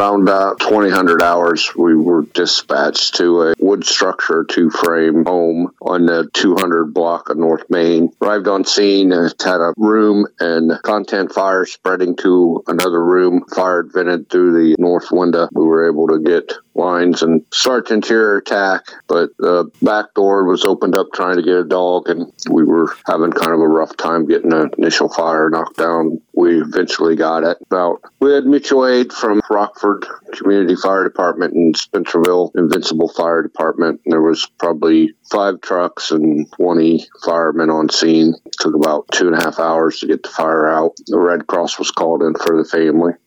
around 2000 hours, we were dispatched to a wood structure two-frame home on the 200 block of North Main. Arrived on scene, it had a room and content fire spreading to another room. Fire had vented through the north window. We were able to get lines and start the interior attack, but the back door was opened up trying to get a dog, and we were having kind of a rough time getting the initial fire knocked down. We eventually got it. We had mutual aid from Rockford Community Fire Department and Spencerville Invincible Fire Department. There was probably 5 trucks and 20 firemen on scene. It took about 2.5 hours to get the fire out. The Red Cross was called in for the family.